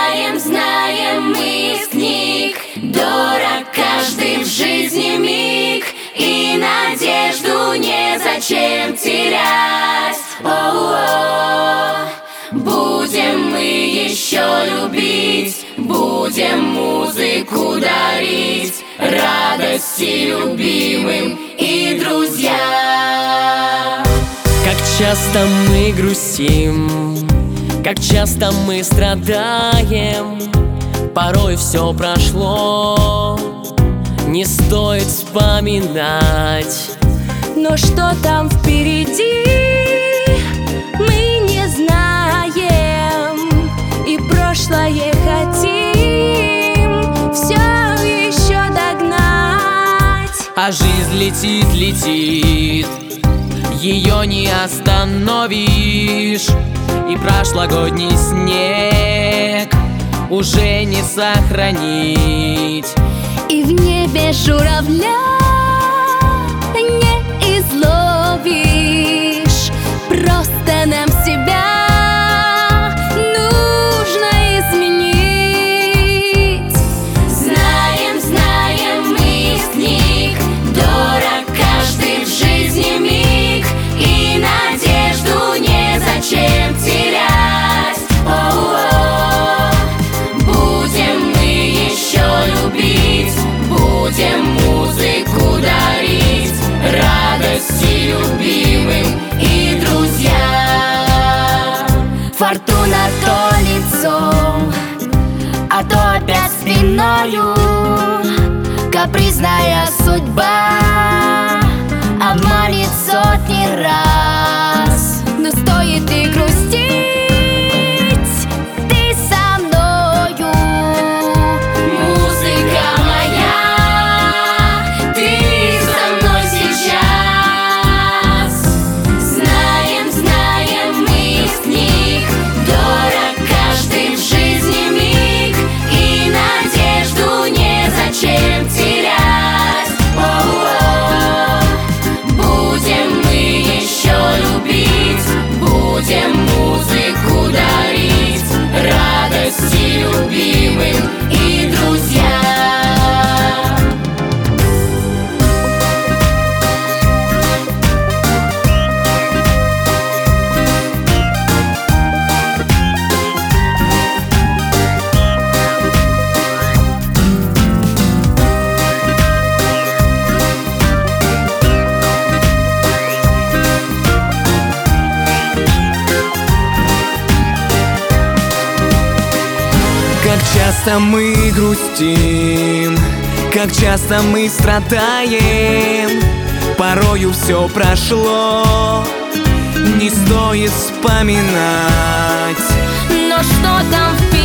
Знаем мы из книг, дорог каждый в жизни миг, и надежду незачем терять. О-о-о. Будем мы еще любить, будем музыку дарить, радости любимым и друзьям. Как часто мы грустим, как часто мы страдаем, порой все прошло, не стоит вспоминать. Но что там впереди, мы не знаем, и прошлое хотим все еще догнать. А жизнь летит, летит, ее не остановишь, и прошлогодний снег уже не сохранить. И в небе журавля не изловишь, просто нам себя нужно изменить. Знаем мы из книг, дорог каждый в жизни миг, и надежду незачем терять. О-о-о. Будем мы еще любить, будем музыку дарить, радости любимым и друзьям. Фортуна то лицом, а то опять спиною. Капризная судьба обманет сотни раз. Но стоит и грустить, ты со мною. Музыка моя, ты со мной сейчас. Знаем мы из книг, дорог каждый в жизни миг, и надежду незачем терять. О-о-о. Будем мы еще любить, будем музыку дарить, радости любимым и друзьям. Как часто мы грустим, как часто мы страдаем, порою все прошло, не стоит вспоминать. Но что там впереди?